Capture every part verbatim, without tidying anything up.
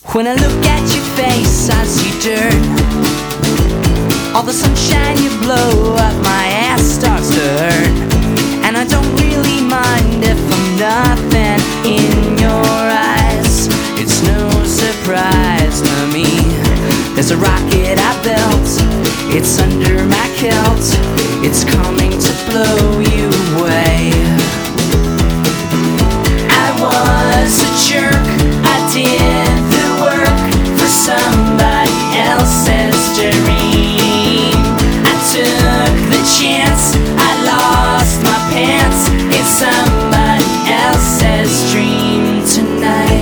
When I look at your face, I see dirt. All the sunshine you blow up, my ass starts to hurt. And I don't really mind if I'm nothing in your eyes. It's no surprise to me. There's a rocket I built, it's under my kilt. It's coming to blow you away. I was a jerk, I did the work for somebody else's dream. I took the chance, I lost my pants. It's somebody else's dream tonight.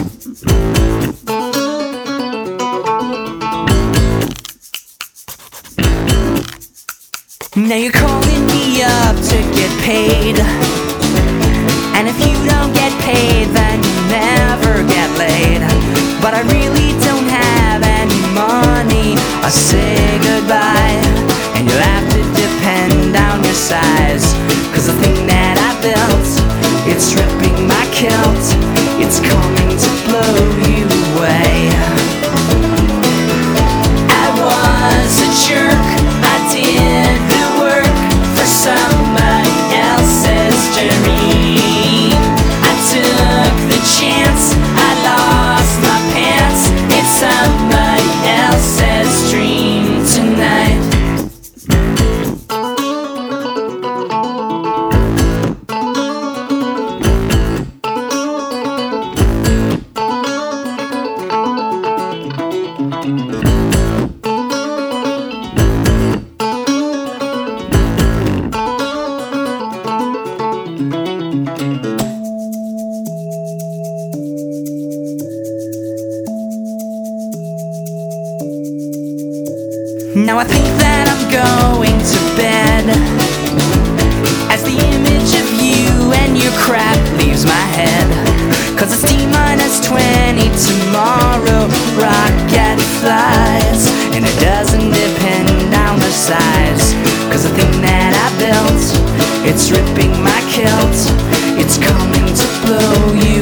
Now you're calling me up to get paid, and if you don't get paid, then you never get laid. But I really don't have any money, I say goodbye, and you'll have to depend on your size. Cause the thing that I built, it's ripping my kilt. It's coming to blow you away. I was a jerk, I did the work for somebody else's dream. I took the chance, I lost my pants. It's somebody else's dream tonight. Now I think that I'm going to bed, as the image of you and your crap leaves my head. Cause it's T minus twenty tomorrow, rocket flies, and it doesn't depend on the size. Cause the thing that I built, it's ripping my kilt. It's coming to blow you